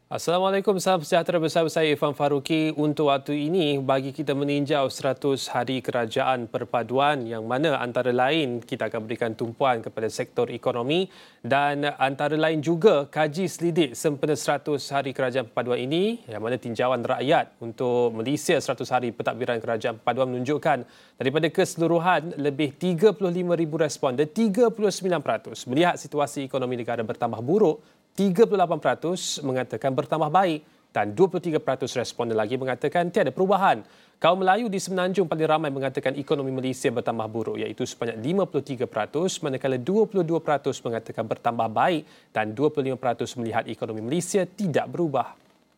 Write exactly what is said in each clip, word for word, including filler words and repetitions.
Assalamualaikum, salam sejahtera bersama saya Irfan Faruqi. Untuk waktu ini, bagi kita meninjau seratus hari kerajaan perpaduan yang mana antara lain kita akan berikan tumpuan kepada sektor ekonomi dan antara lain juga kaji selidik sempena seratus hari kerajaan perpaduan ini yang mana tinjauan rakyat untuk Malaysia seratus hari pentadbiran kerajaan perpaduan menunjukkan daripada keseluruhan lebih tiga puluh lima ribu responden, tiga puluh sembilan peratus melihat situasi ekonomi negara bertambah buruk, tiga puluh lapan peratus mengatakan bertambah baik dan dua puluh tiga peratus responden lagi mengatakan tiada perubahan. Kaum Melayu di Semenanjung paling ramai mengatakan ekonomi Malaysia bertambah buruk iaitu sebanyak lima puluh tiga peratus manakala dua puluh dua peratus mengatakan bertambah baik dan dua puluh lima peratus melihat ekonomi Malaysia tidak berubah.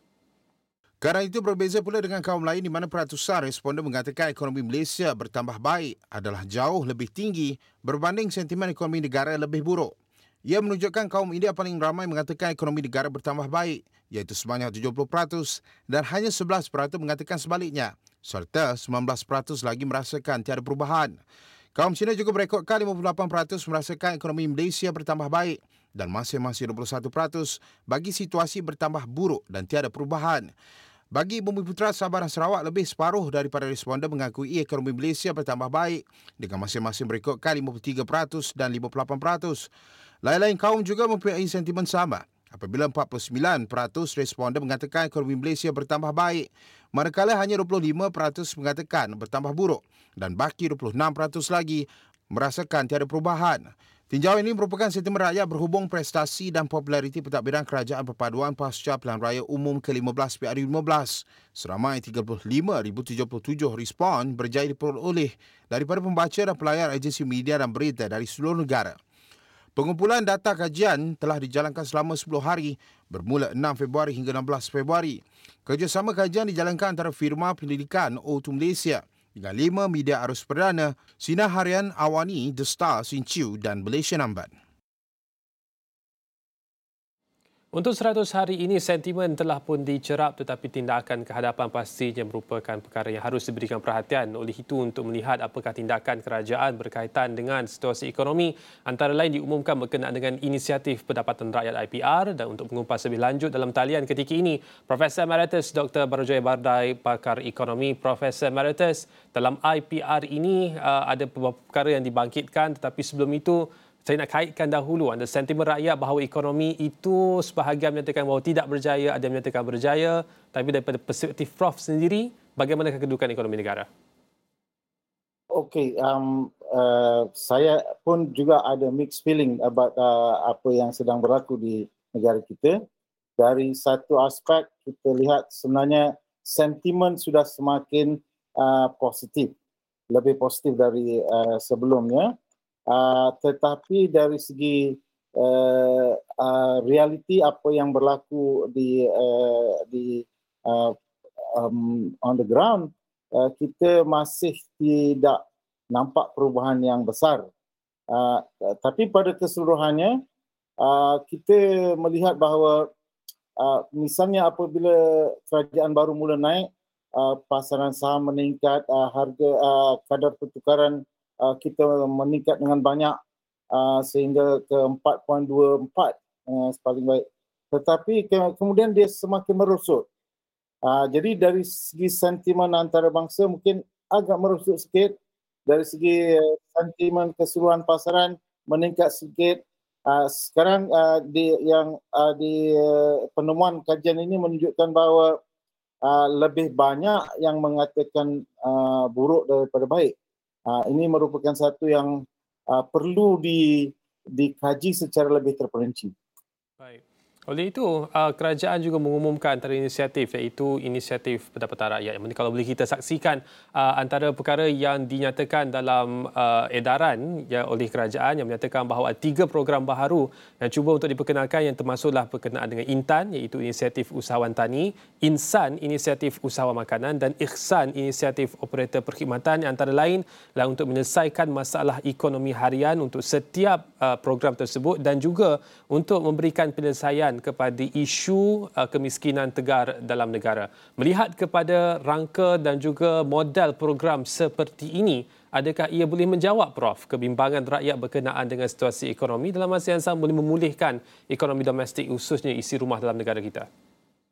Kerana itu berbeza pula dengan kaum lain di mana peratusan responden mengatakan ekonomi Malaysia bertambah baik adalah jauh lebih tinggi berbanding sentimen ekonomi negara lebih buruk. Ia menunjukkan kaum India paling ramai mengatakan ekonomi negara bertambah baik, iaitu sebanyak tujuh puluh peratus dan hanya sebelas peratus mengatakan sebaliknya, serta sembilan belas peratus lagi merasakan tiada perubahan. Kaum Cina juga berekodkan lima puluh lapan peratus merasakan ekonomi Malaysia bertambah baik dan masing-masing dua puluh satu peratus bagi situasi bertambah buruk dan tiada perubahan. Bagi Bumiputera, Sabah dan Sarawak, lebih separuh daripada responden mengakui ekonomi Malaysia bertambah baik dengan masing-masing berekodkan lima puluh tiga peratus dan lima puluh lapan peratus. Lain-lain kaum juga mempunyai sentimen sama apabila empat puluh sembilan peratus responden mengatakan ekonomi Malaysia bertambah baik, manakala hanya dua puluh lima peratus mengatakan bertambah buruk dan baki dua puluh enam peratus lagi merasakan tiada perubahan. Tinjauan ini merupakan sentimen rakyat berhubung prestasi dan populariti pentadbiran kerajaan perpaduan pasca Pilihan Raya Umum ke lima belas P R U lima belas. Seramai tiga puluh lima ribu tujuh puluh tujuh respon berjaya diperoleh daripada pembaca dan pelayar agensi media dan berita dari seluruh negara. Pengumpulan data kajian telah dijalankan selama sepuluh hari bermula enam Februari hingga enam belas Februari. Kerjasama kajian dijalankan antara firma pendidikan O dua Malaysia dengan lima media arus perdana, Sinar Harian Awani, The Star, Sinciu dan Malaysia Namban. Untuk seratus hari ini, sentimen telah pun dicerap tetapi tindakan kehadapan pastinya merupakan perkara yang harus diberikan perhatian. Oleh itu, untuk melihat apakah tindakan kerajaan berkaitan dengan situasi ekonomi, antara lain diumumkan berkenaan dengan inisiatif pendapatan rakyat I P R dan untuk mengumpas lebih lanjut dalam talian ketika ini, Profesor Emeritus Doktor Barujaya Bardai, pakar ekonomi. Profesor Emeritus, dalam I P R ini uh, ada beberapa perkara yang dibangkitkan tetapi sebelum itu, saya nak kaitkan dahulu anda sentimen rakyat bahawa ekonomi itu sebahagian menyatakan bahawa tidak berjaya, ada yang menyatakan berjaya, tapi daripada perspektif Prof sendiri, bagaimana kedudukan ekonomi negara? Okey, um, uh, saya pun juga ada mixed feeling about uh, apa yang sedang berlaku di negara kita. Dari satu aspek kita lihat sebenarnya sentimen sudah semakin uh, positif, lebih positif dari uh, sebelumnya. Uh, tetapi dari segi uh, uh, realiti apa yang berlaku di uh, di uh, um, on the ground, uh, kita masih tidak nampak perubahan yang besar. Uh, tapi pada keseluruhannya uh, kita melihat bahawa uh, misalnya apabila kerajaan baru mula naik, uh, pasaran saham meningkat, uh, harga uh, kadar pertukaran Uh, kita meningkat dengan banyak uh, sehingga ke empat perpuluhan dua empat uh, paling baik. Tetapi ke- kemudian dia semakin merosot. Uh, jadi dari segi sentimen antarabangsa mungkin agak merosot sikit. Dari segi uh, sentimen keseluruhan pasaran meningkat sedikit. Uh, sekarang uh, di yang uh, di uh, penemuan kajian ini menunjukkan bahawa uh, lebih banyak yang mengatakan uh, buruk daripada baik. Uh, ini merupakan satu yang uh, perlu di, dikaji secara lebih terperinci. Baik. Oleh itu, uh, kerajaan juga mengumumkan antara inisiatif iaitu inisiatif pendapatan rakyat. Yang mana kalau boleh kita saksikan uh, antara perkara yang dinyatakan dalam uh, edaran ya, oleh kerajaan yang menyatakan bahawa ada tiga program baharu yang cuba untuk diperkenalkan yang termasuklah berkenaan dengan Intan iaitu inisiatif usahawan tani, Insan inisiatif usahawan makanan dan Ikhsan inisiatif operator perkhidmatan yang antara lain lah untuk menyelesaikan masalah ekonomi harian untuk setiap uh, program tersebut dan juga untuk memberikan penyelesaian kepada isu uh, kemiskinan tegar dalam negara. Melihat kepada rangka dan juga modal program seperti ini, adakah ia boleh menjawab, Prof, kebimbangan rakyat berkenaan dengan situasi ekonomi dalam masa yang sama boleh memulihkan ekonomi domestik khususnya isi rumah dalam negara kita?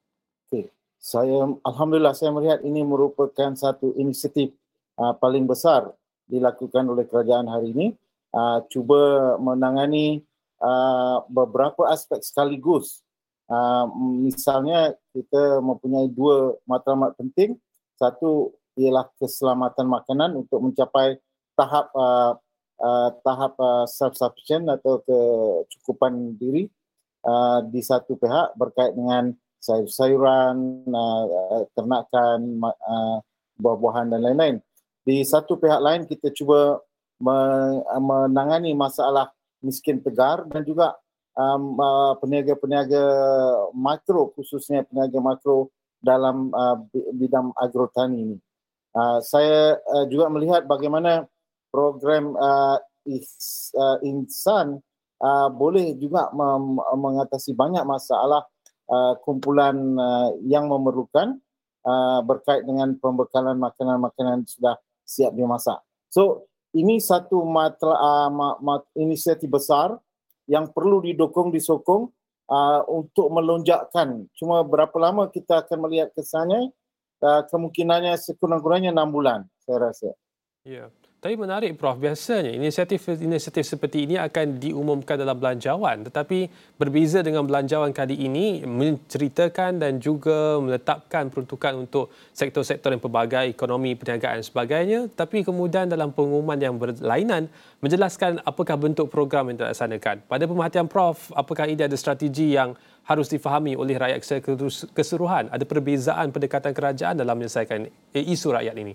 saya alhamdulillah saya melihat ini merupakan satu inisiatif uh, paling besar dilakukan oleh kerajaan hari ini, uh, cuba menangani uh, beberapa aspek sekaligus. Uh, misalnya kita mempunyai dua matlamat penting. Satu ialah keselamatan makanan untuk mencapai tahap uh, uh, tahap uh, self-sufficient atau kecukupan diri uh, di satu pihak berkait dengan sayur-sayuran, uh, ternakan, uh, buah-buahan dan lain-lain. Di satu pihak lain kita cuba menangani masalah miskin tegar dan juga um, uh, peniaga-peniaga makro, khususnya peniaga makro dalam uh, bidang agrotani ini. Uh, saya uh, juga melihat bagaimana program uh, is, uh, Insan uh, boleh juga mem- mengatasi banyak masalah Uh, kumpulan uh, yang memerlukan uh, berkait dengan pembekalan makanan-makanan sudah siap dimasak. So, ini satu matla, uh, ma- ma- inisiatif besar yang perlu didukung, disokong uh, untuk melonjakkan. Cuma berapa lama kita akan melihat kesannya, uh, kemungkinannya sekurang-kurangnya enam bulan, saya rasa. Ya. Tapi menarik Prof, biasanya inisiatif-inisiatif seperti ini akan diumumkan dalam belanjawan, tetapi berbeza dengan belanjawan kali ini menceritakan dan juga meletakkan peruntukan untuk sektor-sektor yang pelbagai, ekonomi, perniagaan dan sebagainya, tapi kemudian dalam pengumuman yang berlainan menjelaskan apakah bentuk program yang dilaksanakan. Pada pemerhatian Prof, apakah ini ada strategi yang harus difahami oleh rakyat secara keseluruhan? Ada perbezaan pendekatan kerajaan dalam menyelesaikan isu rakyat ini?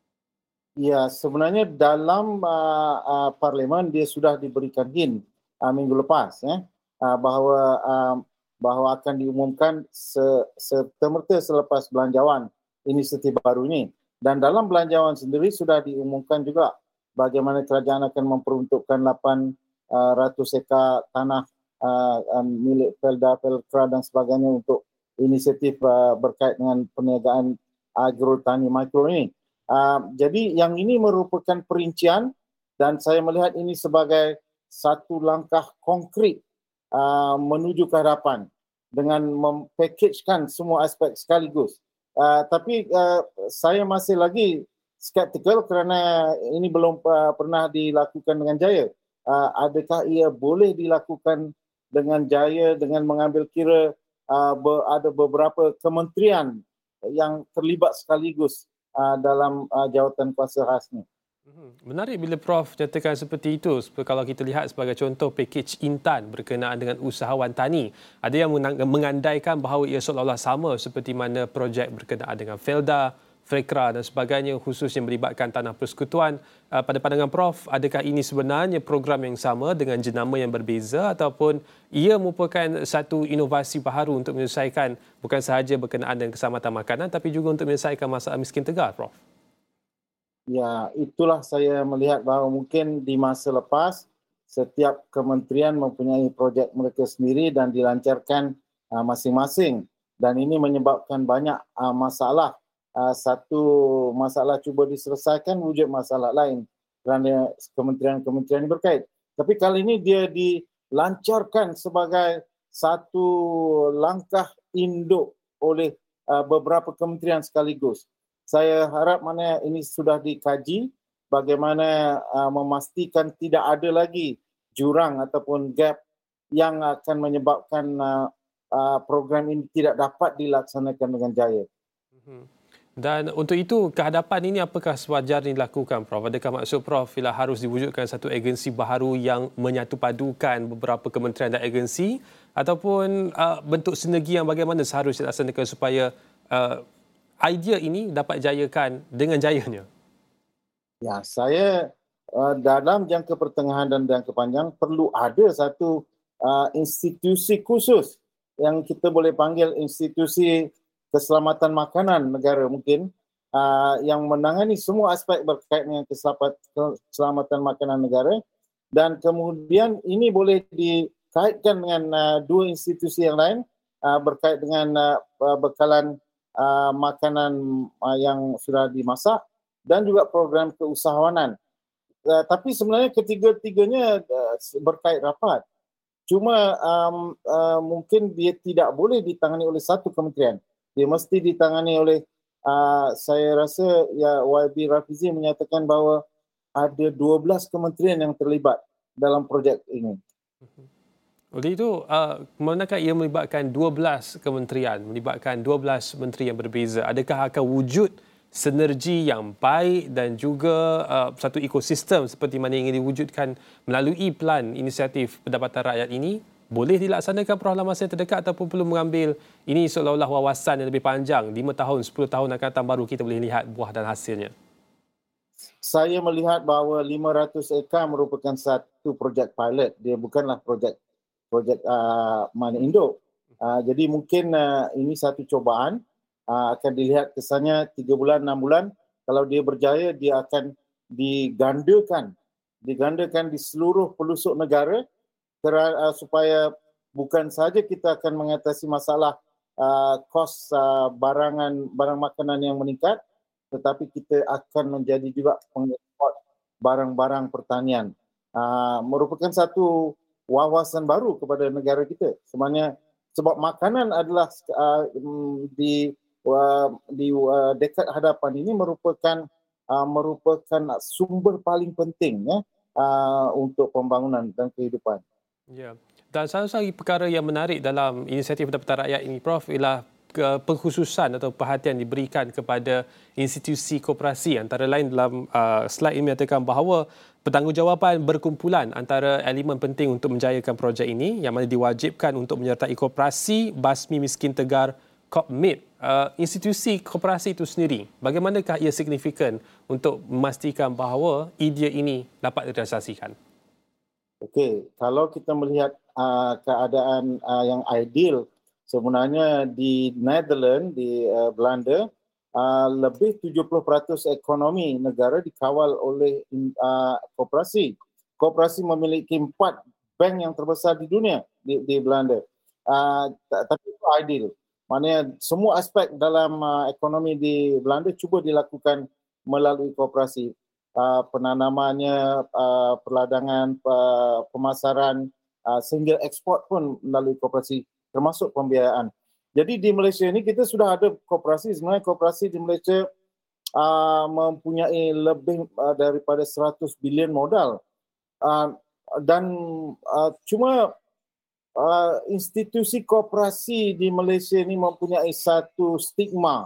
Ya, sebenarnya dalam uh, uh, parlimen dia sudah diberikan hint uh, minggu lepas ya, uh, bahawa uh, bahawa akan diumumkan serta-merta selepas belanjawan inisiatif baru ini. Dan dalam belanjawan sendiri sudah diumumkan juga bagaimana kerajaan akan memperuntukkan lapan ratus ekar tanah uh, um, milik Felda, Felkra dan sebagainya untuk inisiatif uh, berkait dengan perniagaan agrotani mikro ini. Uh, jadi yang ini merupakan perincian dan saya melihat ini sebagai satu langkah konkret uh, menuju ke hadapan dengan mempackagekan semua aspek sekaligus. Uh, tapi uh, saya masih lagi skeptikal kerana ini belum uh, pernah dilakukan dengan jaya. Uh, adakah ia boleh dilakukan dengan jaya dengan mengambil kira uh, be- ada beberapa kementerian yang terlibat sekaligus Uh, dalam uh, jawatan kuasa khas ni. Menarik bila Prof nyatakan seperti itu. Kalau kita lihat sebagai contoh pakej Intan berkenaan dengan usahawan tani, ada yang mengandaikan bahawa ia seolah-olah sama seperti mana projek berkenaan dengan Felda, Felkra dan sebagainya, khususnya melibatkan tanah persekutuan. Pada pandangan Prof, adakah ini sebenarnya program yang sama dengan jenama yang berbeza ataupun ia merupakan satu inovasi baharu untuk menyelesaikan bukan sahaja berkenaan dengan keselamatan makanan tapi juga untuk menyelesaikan masalah miskin tegar, Prof? Ya, itulah saya melihat bahawa mungkin di masa lepas setiap kementerian mempunyai projek mereka sendiri dan dilancarkan uh, masing-masing dan ini menyebabkan banyak uh, masalah. Uh, satu masalah cuba diselesaikan, wujud masalah lain kerana kementerian-kementerian berkait. Tapi kali ini dia dilancarkan sebagai satu langkah induk oleh uh, beberapa kementerian sekaligus. Saya harap mana ini sudah dikaji bagaimana uh, memastikan tidak ada lagi jurang ataupun gap yang akan menyebabkan uh, uh, program ini tidak dapat dilaksanakan dengan jaya. Dan untuk itu, kehadapan ini apakah sewajarnya dilakukan, Prof? Adakah maksud Prof bila harus diwujudkan satu agensi baharu yang menyatupadukan beberapa kementerian dan agensi ataupun uh, bentuk sinergi yang bagaimana seharusnya dilaksanakan supaya uh, idea ini dapat jayakan dengan jayanya? Ya, saya uh, dalam jangka pertengahan dan jangka panjang perlu ada satu uh, institusi khusus yang kita boleh panggil institusi keselamatan makanan negara mungkin uh, yang menangani semua aspek berkait dengan keselamatan makanan negara dan kemudian ini boleh dikaitkan dengan uh, dua institusi yang lain uh, berkait dengan uh, bekalan uh, makanan uh, yang sudah dimasak dan juga program keusahawanan. Uh, tapi sebenarnya ketiga-tiganya uh, berkait rapat. Cuma um, uh, mungkin dia tidak boleh ditangani oleh satu kementerian. Dia mesti ditangani oleh, uh, saya rasa ya Y B Rafizi menyatakan bahawa ada dua belas kementerian yang terlibat dalam projek ini. Oleh itu, uh, manakah ia melibatkan dua belas kementerian, melibatkan dua belas menteri yang berbeza? Adakah akan wujud sinergi yang baik dan juga uh, satu ekosistem seperti mana yang ingin diwujudkan melalui plan inisiatif pendapatan rakyat ini? Boleh dilaksanakan dalam masa yang terdekat ataupun perlu mengambil ini seolah-olah wawasan yang lebih panjang, lima tahun, sepuluh tahun akan datang baru kita boleh lihat buah dan hasilnya? Saya melihat bahawa lima ratus ekar merupakan satu projek pilot. Dia bukanlah projek projek uh, mana induk. Uh, jadi mungkin uh, ini satu cubaan, uh, akan dilihat kesannya tiga bulan, enam bulan. Kalau dia berjaya, dia akan digandakan, digandakan di seluruh pelosok negara kerana, uh, supaya bukan saja kita akan mengatasi masalah uh, kos uh, barangan barang makanan yang meningkat, tetapi kita akan menjadi juga pengeksport barang-barang pertanian. Uh, merupakan satu wawasan baru kepada negara kita. Sebenarnya sebab makanan adalah uh, di uh, di uh, dekad hadapan ini merupakan uh, merupakan sumber paling penting ya uh, untuk pembangunan dan kehidupan. Ya. Dan salah satu perkara yang menarik dalam inisiatif pendapatan rakyat ini, Prof, ialah pengkhususan atau perhatian diberikan kepada institusi koperasi. Antara lain dalam uh, slide ini menyatakan bahawa pertanggungjawaban berkumpulan antara elemen penting untuk menjayakan projek ini yang mana diwajibkan untuk menyertai koperasi Basmi Miskin Tegar Kopmit. Uh, institusi koperasi itu sendiri, bagaimanakah ia signifikan untuk memastikan bahawa idea ini dapat direalisasikan? Okey, kalau kita melihat uh, keadaan uh, yang ideal, sebenarnya di Netherlands, di uh, Belanda, uh, lebih tujuh puluh peratus ekonomi negara dikawal oleh uh, koperasi. Koperasi memiliki empat bank yang terbesar di dunia di, di Belanda. Uh, tapi itu ideal. Maknanya semua aspek dalam uh, ekonomi di Belanda cuba dilakukan melalui koperasi. Uh, penanamannya, uh, perladangan, uh, pemasaran, uh, sehingga ekspor pun melalui koperasi, termasuk pembiayaan. Jadi di Malaysia ini kita sudah ada koperasi. Sebenarnya koperasi di Malaysia uh, mempunyai lebih uh, daripada seratus bilion modal. Uh, dan uh, cuma uh, institusi koperasi di Malaysia ini mempunyai satu stigma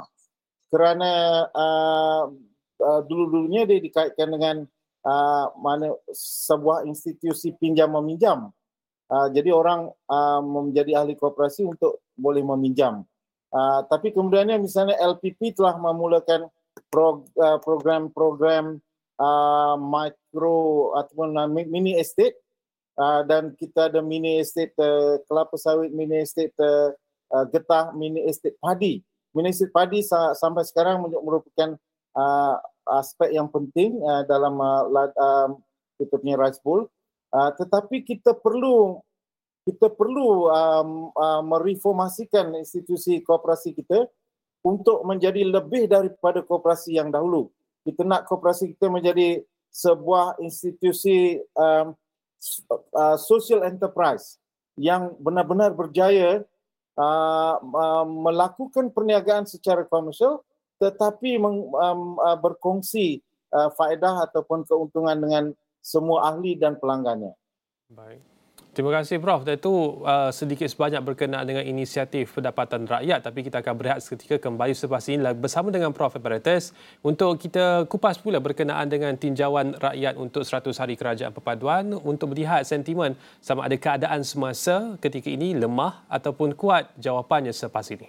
kerana uh, uh, dulu-dulunya dia dikaitkan dengan uh, mana sebuah institusi pinjam meminjam. Uh, jadi orang uh, menjadi ahli koperasi untuk boleh meminjam. Uh, tapi kemudiannya misalnya L P P telah memulakan pro, uh, program-program uh, micro ataupun uh, mini estate, uh, dan kita ada mini estate uh, kelapa sawit, mini estate uh, uh, getah, mini estate padi. Mini estate padi sa- sampai sekarang merupakan uh, aspek yang penting uh, dalam uh, uh, kita punya rice bowl. Uh, tetapi kita perlu kita perlu um, uh, mereformasikan institusi koperasi kita untuk menjadi lebih daripada koperasi yang dahulu. Kita nak koperasi kita menjadi sebuah institusi um, uh, social enterprise yang benar-benar berjaya uh, uh, melakukan perniagaan secara komersial tetapi meng, um, uh, berkongsi uh, faedah ataupun keuntungan dengan semua ahli dan pelanggannya. Baik. Terima kasih, Prof. Dan itu uh, sedikit sebanyak berkenaan dengan inisiatif pendapatan rakyat. Tapi kita akan berehat seketika kembali selepas ini bersama dengan Prof Emeritus untuk kita kupas pula berkenaan dengan tinjauan rakyat untuk seratus hari kerajaan perpaduan untuk melihat sentimen sama ada keadaan semasa ketika ini lemah ataupun kuat. Jawapannya selepas ini.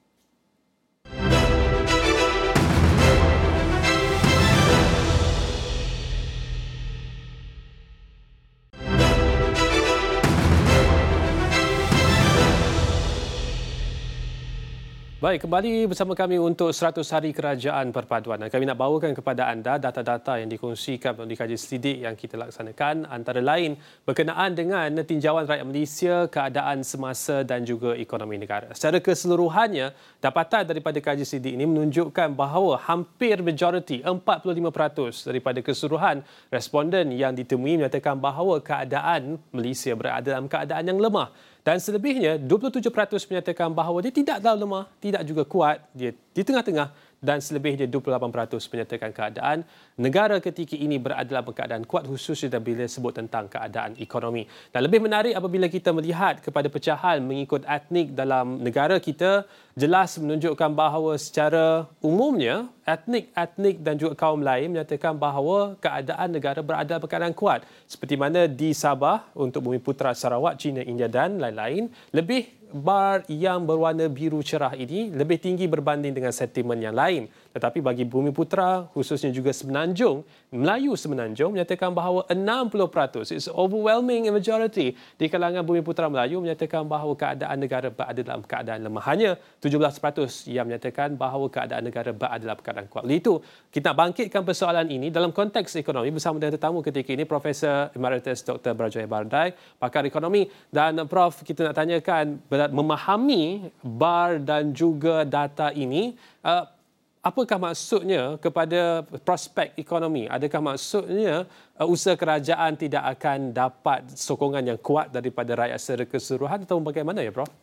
Baik, kembali bersama kami untuk seratus hari kerajaan perpaduan. Dan kami nak bawakan kepada anda data-data yang dikongsikan melalui kajian selidik yang kita laksanakan, antara lain berkenaan dengan tinjauan rakyat Malaysia, keadaan semasa dan juga ekonomi negara. Secara keseluruhannya, dapatan daripada kajian selidik ini menunjukkan bahawa hampir majoriti, empat puluh lima peratus daripada keseluruhan responden yang ditemui menyatakan bahawa keadaan Malaysia berada dalam keadaan yang lemah. Dan selebihnya, dua puluh tujuh peratus menyatakan bahawa dia tidak terlalu lemah, tidak juga kuat, dia di tengah-tengah, dan selebihnya dua puluh lapan peratus menyatakan keadaan negara ketika ini berada dalam keadaan kuat, khususnya bila sebut tentang keadaan ekonomi. Dan lebih menarik apabila kita melihat kepada pecahan mengikut etnik dalam negara kita, jelas menunjukkan bahawa secara umumnya etnik-etnik dan juga kaum lain menyatakan bahawa keadaan negara berada dalam keadaan kuat. Seperti mana di Sabah untuk Bumiputera Sarawak, China, India dan lain-lain, lebih bar yang berwarna biru cerah ini lebih tinggi berbanding dengan sentimen yang lain. Tetapi bagi Bumiputera, khususnya juga Semenanjung, Melayu Semenanjung menyatakan bahawa enam puluh peratus, it's overwhelming majority di kalangan Bumiputera Melayu menyatakan bahawa keadaan negara berada dalam keadaan lemah. Hanya tujuh belas peratus yang menyatakan bahawa keadaan negara berada dalam keadaan kuat. Oleh itu, kita nak bangkitkan persoalan ini dalam konteks ekonomi bersama dengan tetamu ketika ini, Profesor Emeritus Doktor Brajoy Bardai, pakar ekonomi. Dan Prof, kita nak tanyakan, memahami bar dan juga data ini, uh, apakah maksudnya kepada prospek ekonomi? Adakah maksudnya uh, usaha kerajaan tidak akan dapat sokongan yang kuat daripada rakyat secara keseluruhan atau bagaimana ya, Prof?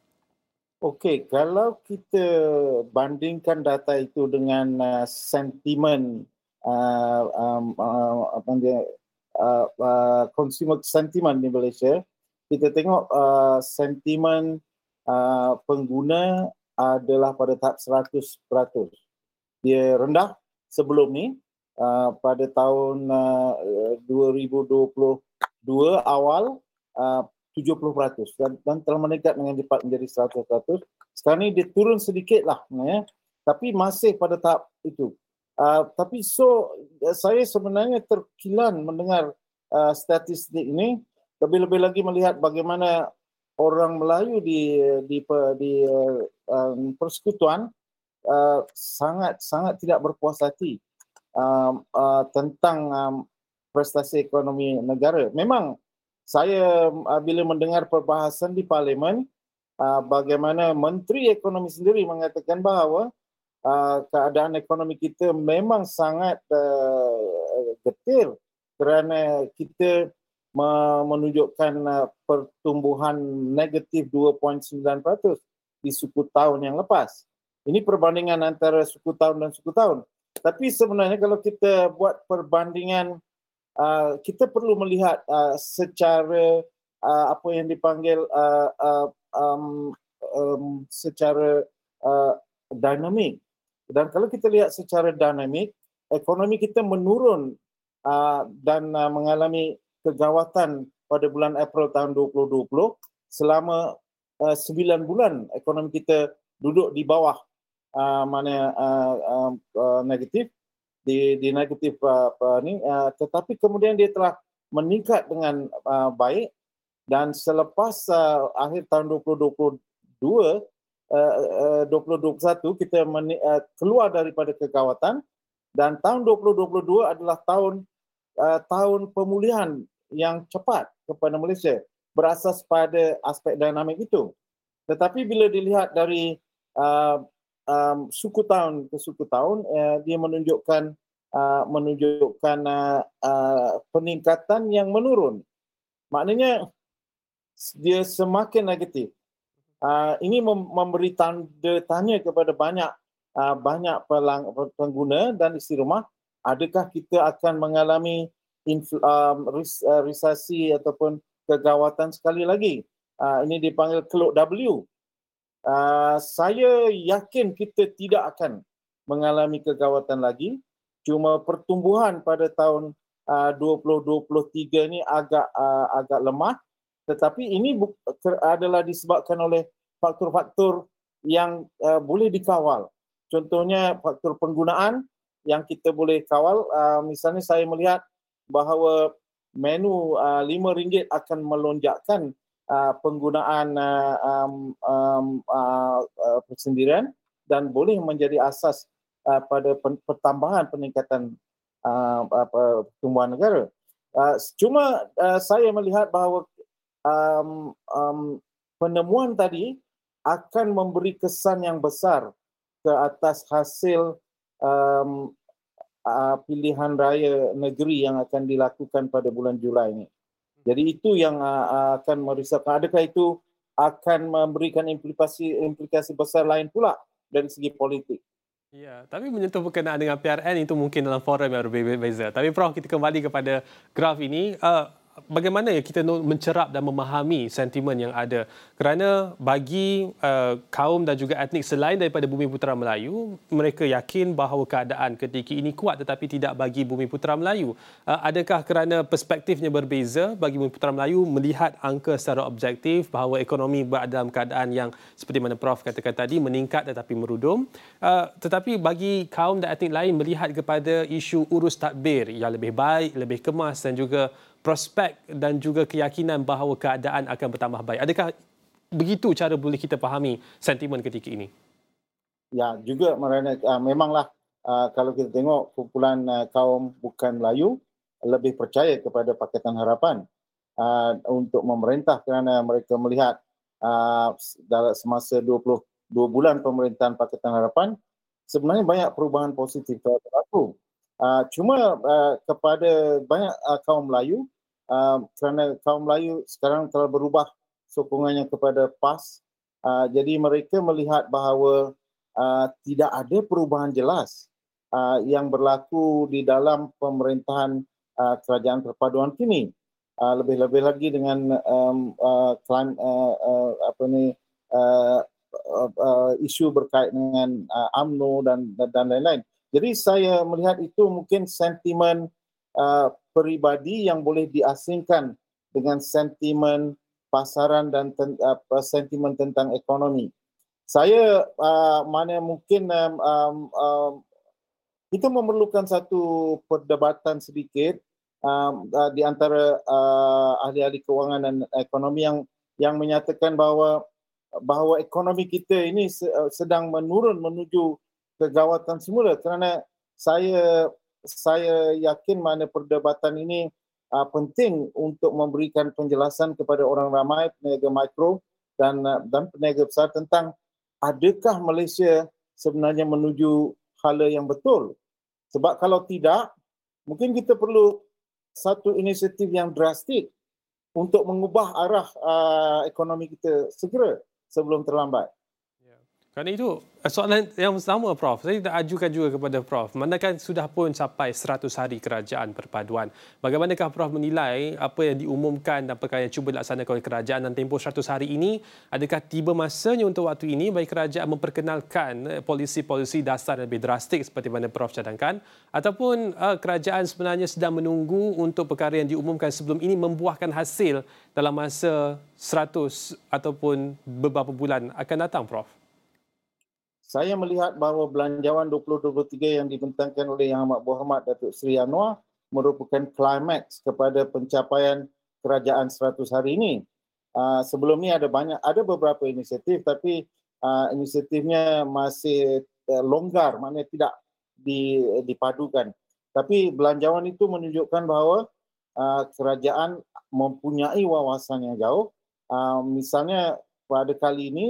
Okey, kalau kita bandingkan data itu dengan uh, sentimen uh, um, uh, apa dia uh, uh, consumer sentiment di Malaysia, kita tengok uh, sentimen uh, pengguna adalah pada tahap seratus peratus. Dia rendah sebelum ni, uh, pada tahun uh, dua ribu dua puluh dua awal uh, tujuh puluh peratus dan, dan telah meningkat dengan cepat menjadi seratus peratus. Sekarang ni dia turun sedikit lah, ya, tapi masih pada tahap itu. Uh, tapi so, saya sebenarnya terkilan mendengar uh, statistik ini, lebih-lebih lagi melihat bagaimana orang Melayu di di, di uh, um, persekutuan uh, sangat sangat tidak berpuas hati uh, uh, tentang um, prestasi ekonomi negara. Memang saya uh, bila mendengar perbahasan di Parlimen, uh, bagaimana Menteri Ekonomi sendiri mengatakan bahawa uh, keadaan ekonomi kita memang sangat uh, getir kerana kita menunjukkan uh, pertumbuhan negatif dua perpuluhan sembilan peratus di suku tahun yang lepas. Ini perbandingan antara suku tahun dan suku tahun. Tapi sebenarnya kalau kita buat perbandingan, uh, kita perlu melihat uh, secara uh, apa yang dipanggil uh, uh, um, um, secara uh, dinamik. Dan kalau kita lihat secara dinamik, ekonomi kita menurun uh, dan uh, mengalami kegawatan pada bulan April tahun dua ribu dua puluh. Selama uh, sembilan bulan ekonomi kita duduk di bawah uh, mana uh, uh, uh, negatif, di, di negatif uh, uh, ni, uh, tetapi kemudian dia telah meningkat dengan uh, baik, dan selepas uh, akhir tahun dua ribu dua puluh dua, uh, uh, dua ribu dua puluh satu kita meni- uh, keluar daripada kegawatan, dan tahun dua ribu dua puluh dua adalah tahun uh, tahun pemulihan yang cepat kepada Malaysia berasas pada aspek dinamik itu. Tetapi bila dilihat dari uh, um, suku tahun ke suku tahun, uh, dia menunjukkan uh, menunjukkan uh, uh, peningkatan yang menurun. Maknanya dia semakin negatif. Uh, ini mem- memberi tanda tanya kepada banyak uh, banyak pelang- pengguna dan isteri rumah, adakah kita akan mengalami Infl- um, ris- uh, risasi ataupun kegawatan sekali lagi. Uh, ini dipanggil keluk W. Uh, saya yakin kita tidak akan mengalami kegawatan lagi. Cuma pertumbuhan pada tahun uh, dua ribu dua puluh tiga ni agak uh, agak lemah. Tetapi ini bu- adalah disebabkan oleh faktor-faktor yang uh, boleh dikawal. Contohnya faktor penggunaan yang kita boleh kawal. Uh, misalnya saya melihat bahawa menu uh, lima ringgit akan melonjakkan uh, penggunaan uh, um, um, uh, uh, persendirian dan boleh menjadi asas uh, pada pen- pertambahan peningkatan uh, uh, pertumbuhan negara. Uh, cuma uh, saya melihat bahawa um, um, penemuan tadi akan memberi kesan yang besar ke atas hasil um, Uh, pilihan raya negeri yang akan dilakukan pada bulan Julai ini. Jadi itu yang uh, akan merisaukan. Adakah itu akan memberikan implikasi implikasi besar lain pula dari segi politik. Ya, tapi menyentuh berkenaan dengan P R N itu mungkin dalam forum yang berbeza. Tapi Prof, kita kembali kepada graf ini. Uh, bagaimana ya kita mencerap dan memahami sentimen yang ada? Kerana bagi uh, kaum dan juga etnik selain daripada Bumi Putera Melayu, mereka yakin bahawa keadaan ketika ini kuat tetapi tidak bagi Bumi Putera Melayu. Uh, adakah kerana perspektifnya berbeza bagi Bumi Putera Melayu melihat angka secara objektif bahawa ekonomi berada dalam keadaan yang seperti mana Prof katakan tadi meningkat tetapi merudum. Uh, tetapi bagi kaum dan etnik lain melihat kepada isu urus tadbir yang lebih baik, lebih kemas dan juga prospek dan juga keyakinan bahawa keadaan akan bertambah baik. Adakah begitu cara boleh kita fahami sentimen ketika ini? Ya, juga Mariana, uh, memanglah uh, kalau kita tengok kumpulan uh, kaum bukan Melayu lebih percaya kepada Pakatan Harapan uh, untuk memerintah kerana mereka melihat uh, dalam semasa dua puluh dua bulan pemerintahan Pakatan Harapan sebenarnya banyak perubahan positif telah berlaku. Uh, cuma uh, kepada banyak uh, kaum Melayu, uh, kerana kaum Melayu sekarang telah berubah sokongannya kepada P A S, uh, jadi mereka melihat bahawa uh, tidak ada perubahan jelas uh, yang berlaku di dalam pemerintahan uh, kerajaan perpaduan kini. Uh, lebih-lebih lagi dengan um, uh, klan, uh, uh, apa ni uh, uh, uh, isu berkait dengan uh, U M N O dan dan lain-lain. Jadi saya melihat itu mungkin sentimen uh, peribadi yang boleh diasingkan dengan sentimen pasaran dan ten, uh, sentimen tentang ekonomi. Saya uh, mana mungkin um, um, um, kita memerlukan satu perdebatan sedikit um, uh, di antara uh, ahli-ahli kewangan dan ekonomi yang yang menyatakan bahawa bahawa ekonomi kita ini sedang menurun menuju kegawatan semula, kerana saya saya yakin mana perdebatan ini uh, penting untuk memberikan penjelasan kepada orang ramai, peniaga mikro dan uh, dan peniaga besar tentang adakah Malaysia sebenarnya menuju hala yang betul. Sebab kalau tidak, mungkin kita perlu satu inisiatif yang drastik untuk mengubah arah uh, ekonomi kita segera sebelum terlambat. Kerana itu soalan yang sama Prof, saya nak ajukan juga kepada Prof. Manakala sudah pun sampai seratus hari kerajaan perpaduan, bagaimanakah Prof menilai apa yang diumumkan dan perkara yang cuba dilaksanakan oleh kerajaan dalam tempoh seratus hari ini? Adakah tiba masanya untuk waktu ini bagi kerajaan memperkenalkan polisi-polisi dasar yang lebih drastik seperti mana Prof cadangkan, ataupun uh, kerajaan sebenarnya sedang menunggu untuk perkara yang diumumkan sebelum ini membuahkan hasil dalam masa seratus ataupun beberapa bulan akan datang Prof? Saya melihat bahawa belanjawan dua ribu dua puluh tiga yang dibentangkan oleh Yang Amat Berhormat Datuk Seri Anwar merupakan klimaks kepada pencapaian kerajaan seratus hari ini. Uh, sebelum ni ada banyak ada beberapa inisiatif, tapi uh, inisiatifnya masih uh, longgar, maknanya tidak di, dipadukan. Tapi belanjawan itu menunjukkan bahawa uh, kerajaan mempunyai wawasan yang jauh. Uh, misalnya pada kali ini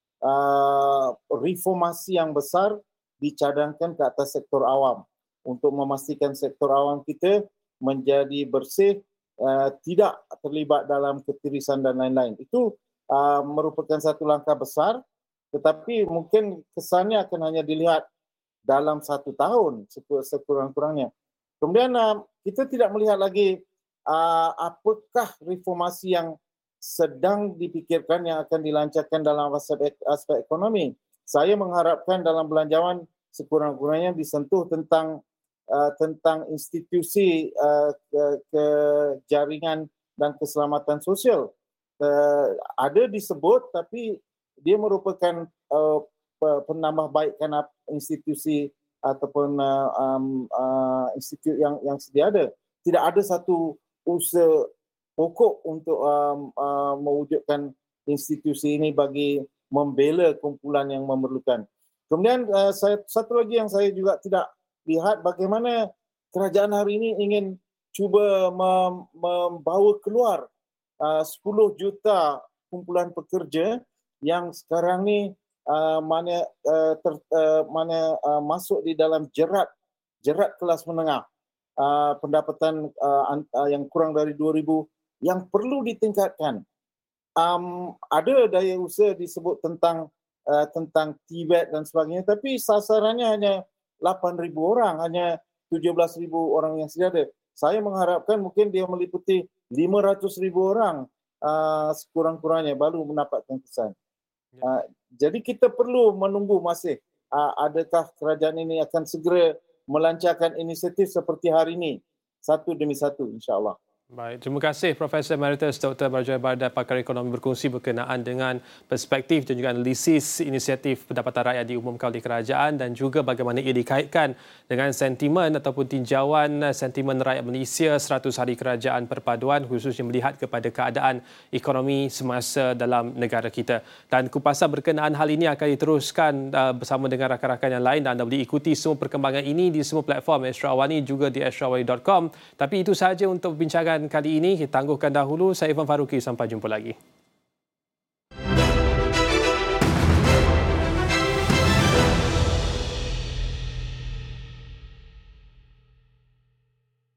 Uh, reformasi yang besar dicadangkan ke atas sektor awam untuk memastikan sektor awam kita menjadi bersih, uh, tidak terlibat dalam ketirisan dan lain-lain. Itu uh, merupakan satu langkah besar, tetapi mungkin kesannya akan hanya dilihat dalam satu tahun sekurang-kurangnya. Kemudian uh, kita tidak melihat lagi uh, apakah reformasi yang sedang dipikirkan yang akan dilancarkan dalam aspek, aspek ekonomi. Saya mengharapkan dalam belanjawan sekurang-kurangnya disentuh tentang uh, tentang institusi uh, ke, ke jaringan dan keselamatan sosial. Uh, ada disebut, tapi dia merupakan uh, penambahbaikan institusi ataupun uh, um, uh, institusi yang yang sedia ada. Tidak ada satu usaha pokok untuk um, uh, mewujudkan institusi ini bagi membela kumpulan yang memerlukan. Kemudian uh, saya, satu lagi yang saya juga tidak lihat bagaimana kerajaan hari ini ingin cuba mem, membawa keluar uh, sepuluh juta kumpulan pekerja yang sekarang ni uh, mana uh, ter, uh, mana uh, masuk di dalam jerat jerat kelas menengah, uh, pendapatan uh, uh, yang kurang dari dua ribu yang perlu ditingkatkan. um, ada daya usaha disebut tentang uh, tentang T V E T dan sebagainya, tapi sasarannya hanya lapan ribu orang, hanya tujuh belas ribu orang yang sedia. Saya mengharapkan mungkin dia meliputi lima ratus ribu orang uh, sekurang-kurangnya baru mendapatkan kesan. Uh, jadi kita perlu menunggu masih uh, adakah kerajaan ini akan segera melancarkan inisiatif seperti hari ini, satu demi satu, insya-Allah. Baik, terima kasih Profesor Emeritus Doktor Barjaya Bardat, pakar ekonomi, berkongsi berkenaan dengan perspektif dan juga analisis inisiatif pendapatan rakyat diumumkan oleh kerajaan dan juga bagaimana ia dikaitkan dengan sentimen ataupun tinjauan sentimen rakyat Malaysia seratus hari kerajaan perpaduan, khususnya melihat kepada keadaan ekonomi semasa dalam negara kita. Dan kupasan berkenaan hal ini akan diteruskan uh, bersama dengan rakan-rakan yang lain dan anda boleh ikuti semua perkembangan ini di semua platform Astro Awani juga di astro awani dot com. Tapi itu sahaja untuk perbincangan kali ini. Kita tangguhkan dahulu. Saya Irfan Faruqi. Sampai jumpa lagi.